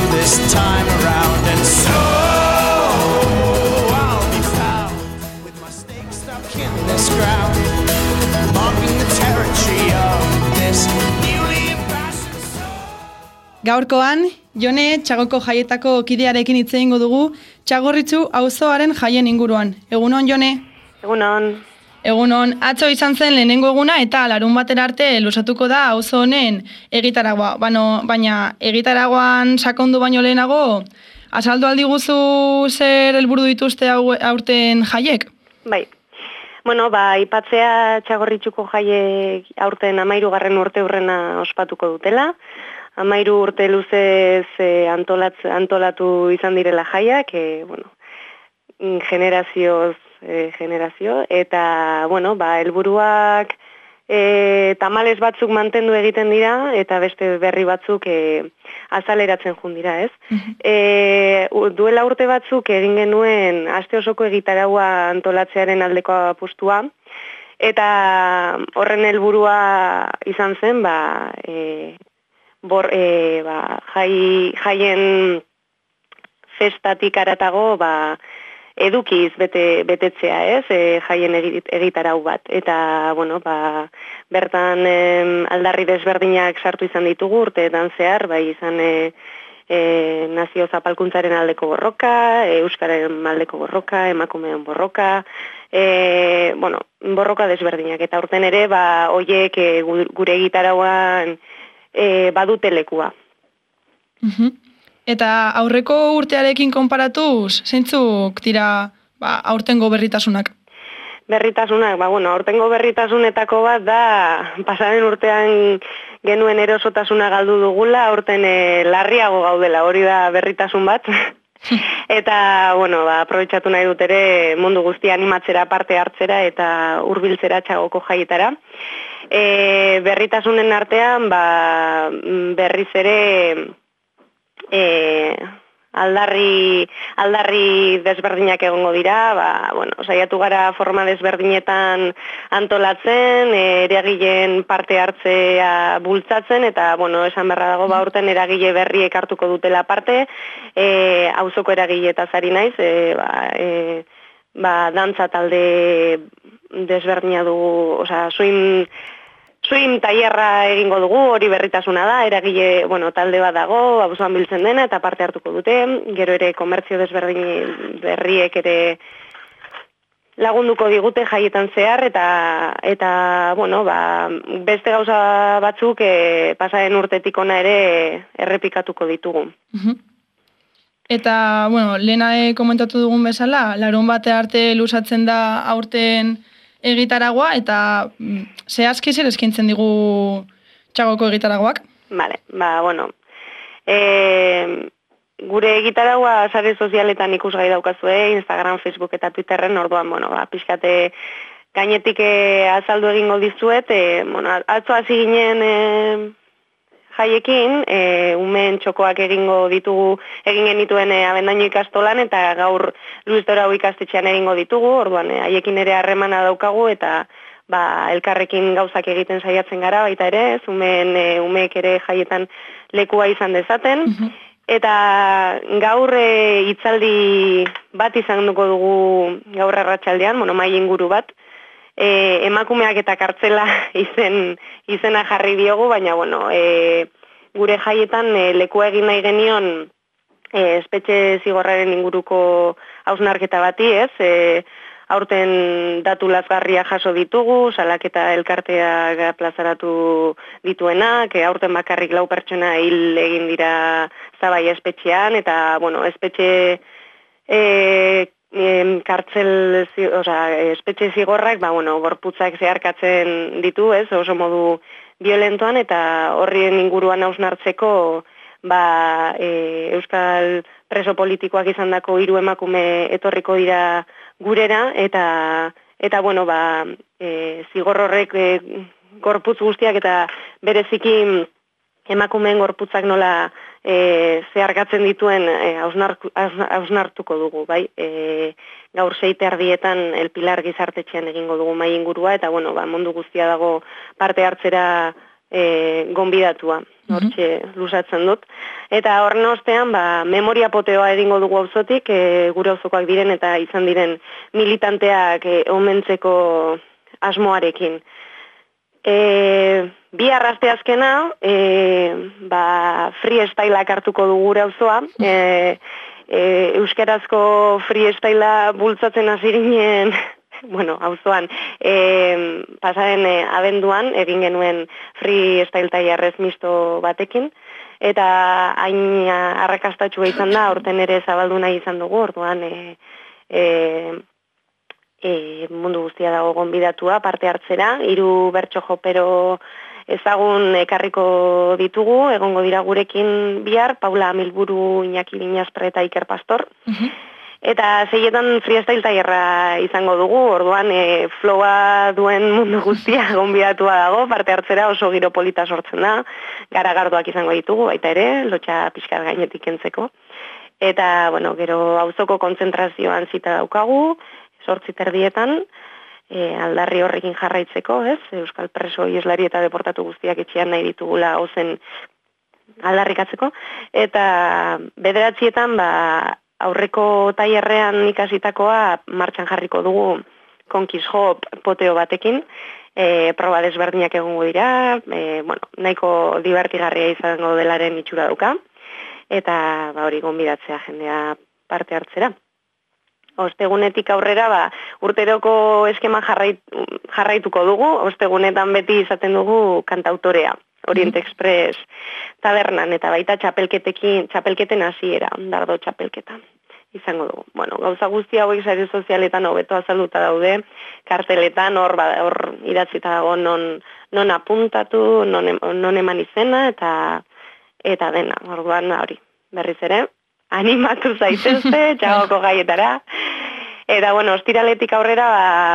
this time around, and so I'll be found with my stake stuck in this ground, marking the territory of this newly impassioned soul. Gaurkoan, Jone Txagoko jaietako kidearekin hitz egingo dugu Txagorritxu auzoaren jaien inguruan. Egunon, Jone? Egunon. Egunon, atzo izan zen lehenengo eguna eta larun batera arte luzatuko da auzo honen egitaragua. Baina egitaragoan sakondu baino lehenago, azaldu aldiguzu zer helburu dituzte aurten jaiek? Bai. Ipatzea Txagorritxuko jaiek aurten 13. urte hurrena ospatuko dutela. 13 urte luzez antolatu izan direla jaiak, generazio, eta, helburuak tamales batzuk mantendu egiten dira, eta beste berri batzuk azaleratzen jun dira, ez? Duela urte batzuk egin genuen aste osoko egitaraua antolatzearen aldeko apustua, eta horren helburua izan zen, jaien festatik aratago, edukiz betetzea, ez, jaien egitarau bat. Eta, bertan aldarri desberdinak sartu izan ditugu urteetan zehar, izan nazio zapalkuntzaren aldeko borroka, euskararen aldeko borroka, emakumeen borroka, borroka desberdinak. Eta urten ere, hoiek gure egitarauan badute lekua. Eta aurreko urtearekin konparatuz, zeintzuk dira aurtengo berritasunak? Berritasunak, aurtengo berritasunetako bat da, pasaren urtean genuen erosotasuna galdu dugula, aurten larriago gaudela, hori da berritasun bat. Eta, aprobetxatu nahi dut ere mundu guztia animatzera, parte hartzera eta hurbiltzera Txagoko jaietara. Berritasunen artean, berriz ere aldarri desberdinak egongo dira, saiatu gara forma desberdinetan antolatzen, eragileen parte hartzea bultzatzen, eta, esan berra dago, urten eragile berriek hartuko dutela parte, auzoko eragileetaz ari naiz, dantza talde desberdina dugu, swing tailerra egingo dugu, hori berritasuna da, eragile, talde bat dago, auzoan biltzen dena, eta parte hartuko dute, gero ere komertzio desberdin berriek ere lagunduko digute jaietan zehar, eta beste gauza batzuk pasaren urtetik ona ere errepikatuko ditugu. Eta, lehena komentatu dugun bezala, larun bate arte luzatzen da aurten egitaragua, eta zehazki zer eskaintzen digu Txagoko egitaragoak? Gure egitaragua sare sozialetan ikusgai daukazue, Instagram, Facebook eta Twitterren, orduan, pixkate gainetik azaldu egingo dizuet, atzo hasi ginen jaiekin, umeen txokoak egin genituen abendaino ikastolan, eta gaur Luis Dorau ikastetxean egingo ditugu, orduan haiekin ere harremana daukagu, eta elkarrekin gauzak egiten saiatzen gara baita ere, umeek ere jaietan lekua izan dezaten, eta gaur hitzaldi bat izango dugu gaur arratsaldean, mahai inguru bat, emakumeak eta kartzela izena jarri diogu, baina gure jaietan lekua egin nahi genion espetxe zigorraren inguruko hausnarketa bati, ez? Aurten datu lazgarria jaso ditugu, salaketa elkartea plazaratu dituenak, aurten bakarrik 4 pertsona hil egin dira Zabai espetxean, eta, espetxe espetxe zigorrak, gorputzak zeharkatzen ditu, ez, oso modu violentoan, eta horrien inguruan hausnartzeko, euskal preso politikoak izandako 3 emakume etorriko dira gurera, eta zigor horrek gorputz guztiak eta bereziki emakumeen gorputzak nola zeharkatzen dituen hausnartuko dugu, bai? Gaur 6:30 El Pilar gizartetxean egingo dugu mahai ingurua, eta mundu guztia dago parte hartzera gonbidatua, hortxe lusatzen dut. Eta horren ostean, memoria poteoa egingo dugu auzotik, gure auzokoak diren eta izan diren militanteak omentzeko asmoarekin. Bi arraste azkena, freestyleak hartuko du gure auzoa, euskarazko freestyla bultzatzen hasi ginen, auzoan, pasaren abenduan egin genuen freestyle tailerrez misto batekin, eta hain arrakastatxua izan da, aurten ere zabaldu nahi izan dugu, orduan mundu guztia dago gonbidatua parte hartzera, 3 bertso jopero ezagun ekarriko ditugu, egongo dira gurekin bihar, Paula Milburu, Iñaki Binaspre eta Iker Pastor. Eta 6etan freestyle tailerra izango dugu, orduan flowa duen mundu guztia gonbidatua dago, parte hartzera oso giro polita sortzen da, garagardoak izango ditugu, baita ere, lotxa pixkar gainetik kentzeko. Eta, gero auzoko kontzentrazioan zita daukagu, 8:30, aldarri horrekin jarraitzeko, ez? Euskal preso ieslari eta deportatu guztiak etxean nahi ditugula ozen aldarrikatzeko. Eta 9:00 aurreko tailerrean ikasitakoa martxan jarriko dugu Conquist Hop poteo batekin, proba desberdinak egongo dira, nahiko divertigarria izango delaren itxura dauka, eta hori gonbidatzea jendea parte hartzera. Ostegunetik aurrera, urteroko eskema jarraituko dugu, ostegunetan beti izaten dugu kantautorea, Orient Express tabernan, eta baita txapelketen hasiera, dardo txapelketa izango dugu. Gauza guzti hauek sare sozialetan hobeto azalduta daude, karteletan hor idatzita dago non apuntatu, non eman izena, eta dena, orduan hori, berriz ere, animatu zaitezte, txagoko gaietara. Eta, ostiraletik aurrera,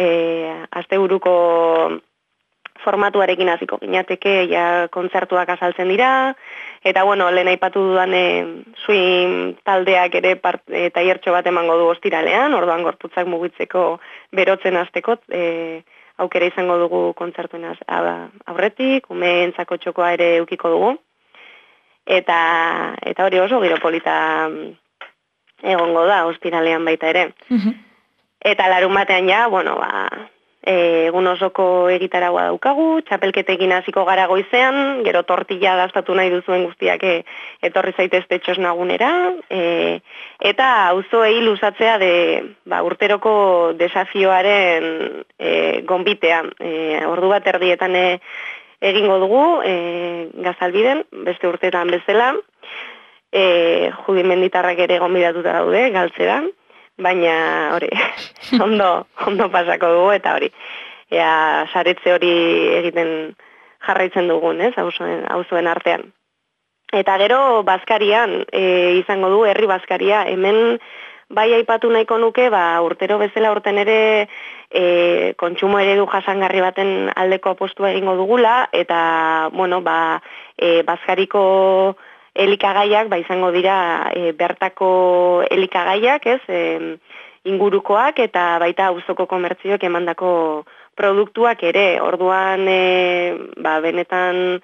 asteburuko formatuarekin hasiko ginateke, kontzertuak azaltzen dira, eta, lehen aipatu dudan swing taldeak ere tailertxo bat emango du ostiralean, orduan gorputzak mugitzeko berotzen hasteko, aukera izango dugu kontzertuen aurretik, umeentzako txokoa ere eukiko dugu. Eta hori oso giro polita egongo da, ostiralean baita ere. Eta larun batean egun osoko egitaragua daukagu, txapelketekin hasiko gara goizean, gero tortilla dastatu nahi duzuen guztiak etorri zaitezte txosnagunera, eta auzoei luzatzea urteroko desafioaren gonbitea. Ordu bat erdietan egingo dugu, Gazalbiden, beste urtetan bezala, judimenditarrak ere gonbidatuta daude, galtzeran, baina hori, ondo pasako dugu, eta hori, saretze hori egiten jarraitzen dugun, ez, auzoen artean. Eta gero, Bazkarian, izango du, herri Bazkaria, hemen bai aipatu nahiko nuke, urtero bezala urten ere kontsumo eredu jasangarri baten aldeko apostua egingo dugula, eta, Bazkariko elikagaiak, izango dira bertako elikagaiak, ez, ingurukoak, eta baita auzoko komertzioek emandako produktuak ere, orduan, benetan,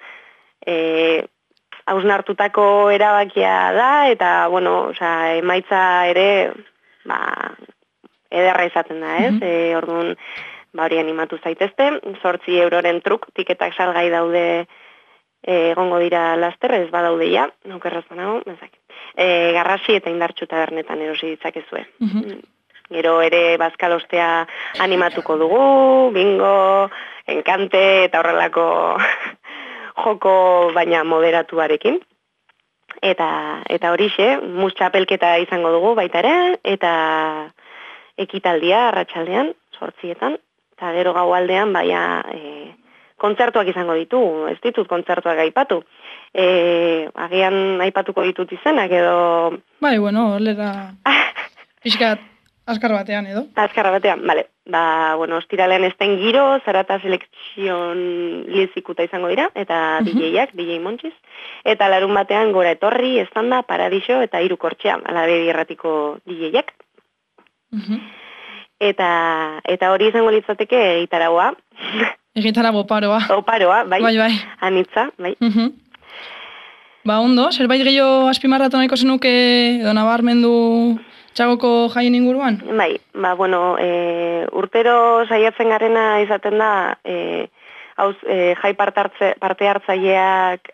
hausnartutako erabakia da, eta, emaitza ere, ederra izaten da, ez? Orduan, hori animatu zaitezte, 8 euroren truk, tiketak salgai daude egongo dira laster, ez badaude ja, naukerraz banago, Garrasi eta Indartxu tabernetan erosi ditzakezue. Gero ere bazkalostea animatuko dugu, bingo, enkante eta horrelako joko baina moderatuarekin. Eta horixe, mus txapelketa izango dugu baita ere, eta ekitaldia arratsaldean 8etan, eta gero gaualdean kontzertuak izango ditugu, ez ditut kontzertuak aipatu. Agian aipatuko ditut izenak edo... Olera pixkat azkar batean edo? Azkar batean, bale. Ostiralean esten giro, Zarata Selekzion lizikuta izango dira, eta DJ-ak, DJ Montxiz. Eta larun batean gora etorri, estanda, Paradiso eta Irukortxea, alabe birratiko DJ-ak. Eta hori izango litzateke egitaragua. Egitarago oparoa. Oparoa, bai. Bai. Anitza, bai. Ba, ondo, zerbait gehiago azpimarratu nahiko zenuke edo nabarmendu Txagoko jaien inguruan? Bai, ba, bueno, urtero saiatzen garena izaten da, jai parte hartzaileak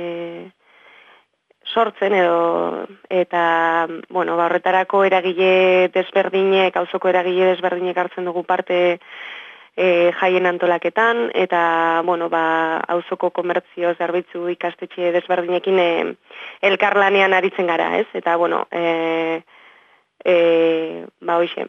sortzen eta, bueno, ba, horretarako eragile desberdinek, auzoko eragile desberdinek hartzen dugu parte jaien antolaketan, eta, bueno, ba, auzoko komertzio zerbitzu ikastetxe desberdinekin elkarlanean aritzen gara, ez? Eta, bueno, ba, hoxe,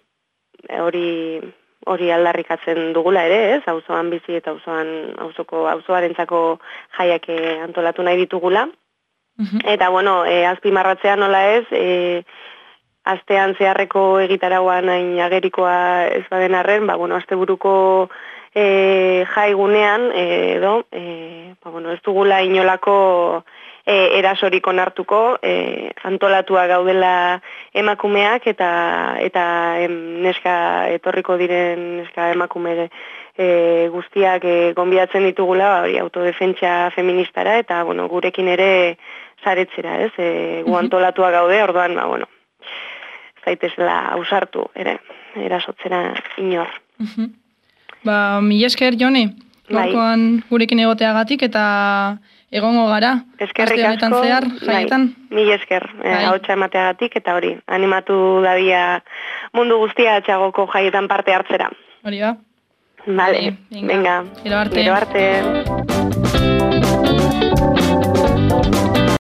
hori aldarrikatzen dugula ere, ez? Auzoan bizi eta auzoarentzako jaiak antolatu nahi ditugula. Eta, bueno, azpimarratzea nola ez, astean zeharreko egitarauan hain agerikoa ez baden arren, ba, bueno, asteburuko jaigunean, edo, ba, bueno, ez dugula inolako erasorik onartuko, antolatua gaudela emakumeak eta neska etorriko diren neska emakume guztiak gonbidatzen ditugula, hori autodefentsa feministara, eta, bueno, gurekin ere saretzera, ez? Gu antolatua gaude, orduan, ba, bueno, zaitezela ausartu, ere, erasotzera inor. Ba, mila esker, Jone, gaurkoan gurekin egoteagatik eta egongo gara. Eskerrik asko, jaietan. Mila esker, hautsa emateagatik eta hori, animatu dadia mundu guztia Txagoko jaietan parte hartzera. Hori ba. Vale, venga. Gero arte.